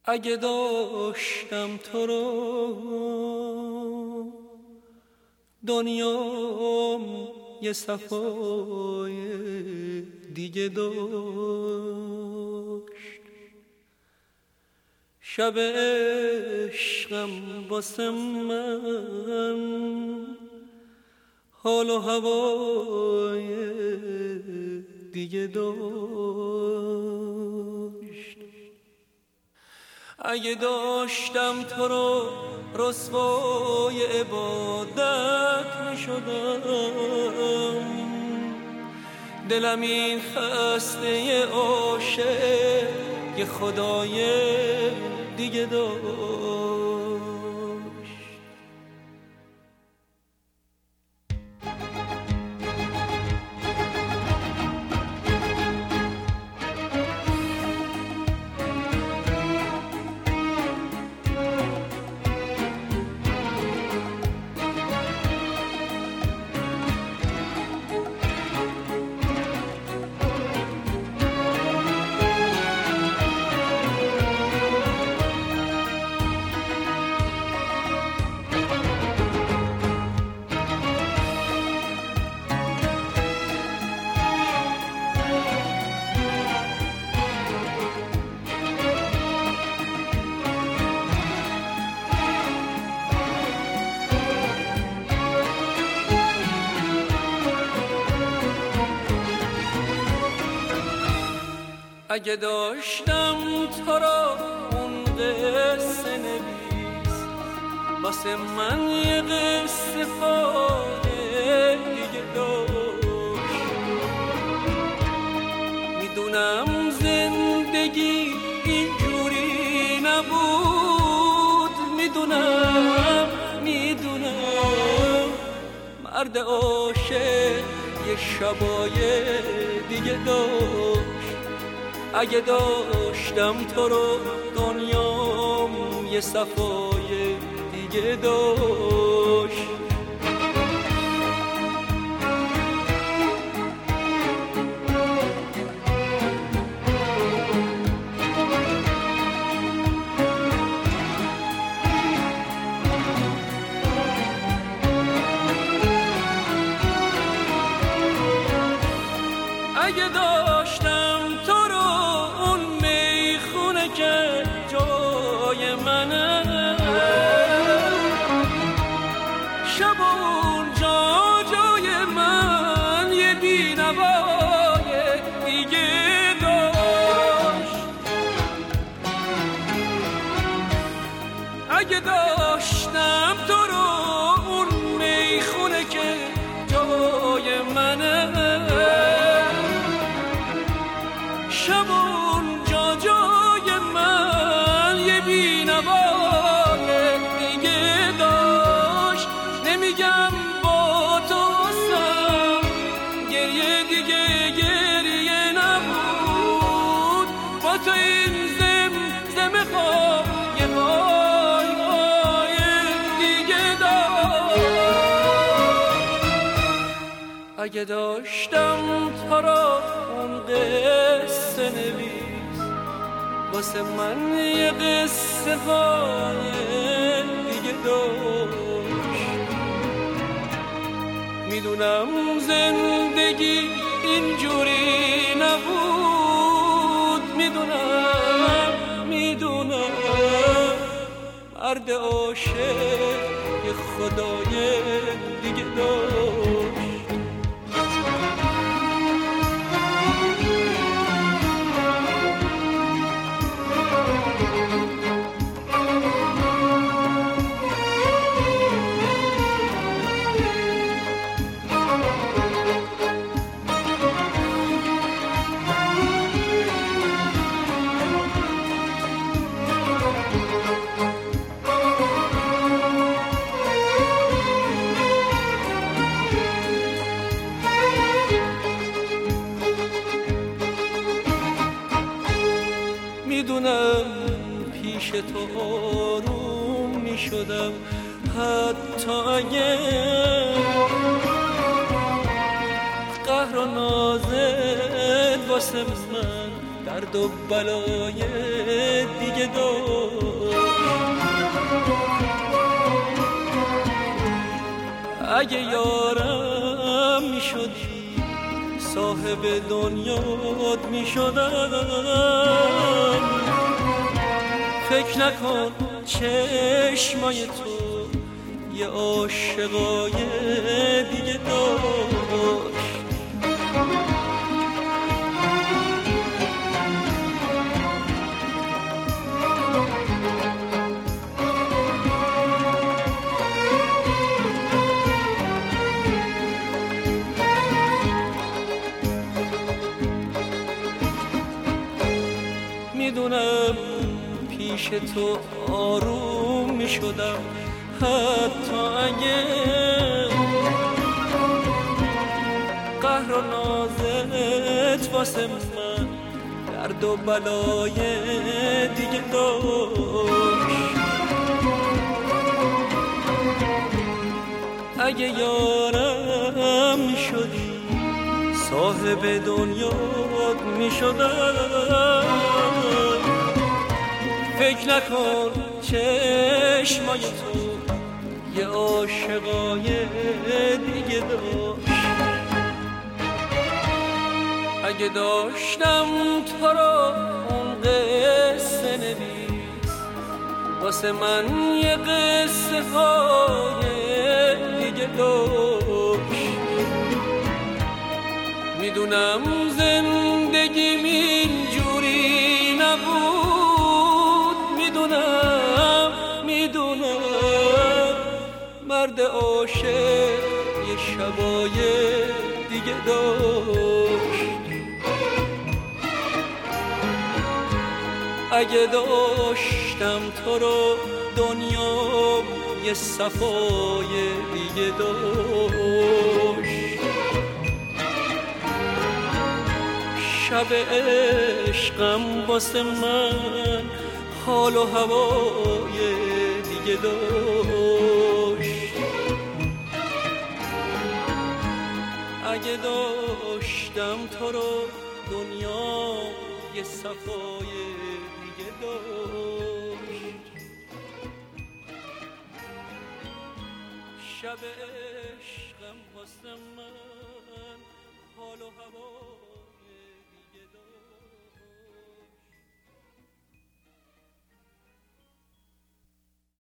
اگه داشتم تو رو دنیام یه صفای دیگه داشت. شب عشقم واسه من حال و هوای دیگه داشت. اگه داشتم تو رو رسوای عبادت می شدم، دلم این خسته عاشق یه خدای دیگه داشت. اگه داشتم تو را اون قصه نویس واسه من یه قصه خاله دیگه داشت. میدونم زندگی اینجوری نبود، میدونم مرد عاشق یه شبای دیگه داشت. اگه داشتم تو رو دنیام یه صفای دیگه داشت. اگه داشتم تو رو اون میخونه که جای منه، شب اونجا جای من یه بینوای دیگه داشت. اگه داشتم تو رو اون میخونه که جای منه، شب اونجا جای من یه بینوای دیگه داشت. نمیگم با تو هستم گریه دیگه گریه نبود، با تو این زم خواب یه پای دیگه داشت. اگه داشتم تو را اون قصه نویس واسه من یه قصه های دیگه داشت. میدونم زندگی اینجوری نبود، میدونم مرد عاشق یه خدای دیگه داشت. میدونم پیش تو آروم میشدم حتی اگه قهر و نازت واسه من درد و بلای دیگه داشت. اگه یارم میشدی صاحب دنیات میشدم. فکر نکن چشمای تو یه عاشقای دیگه داشت. میدونم پیش تو آروم میشدم، حتی اگه قهر و نازت واسه من درد و بلای دیگه داشت. اگه یارم میشدی صاحب دنیات میشدم. فکر نکن چشمای تو یه عاشقای دیگه داشت. اگه داشتم تو رو اون قصه نویس واسه من یه قصه های دیگه داشت. میدونم زندگیم اینجوری نبود، میدونم مرد عاشق یه شبای دیگه داشت. اگه داشتم تو رو دنیا یه صفای دیگه داشت. شب عشقم واسه من حال و هوای دیگه داشت. اگه داشتم تو رو دنیا یه صفای دیگه داشت. شب عشقم واسه من حال و هوای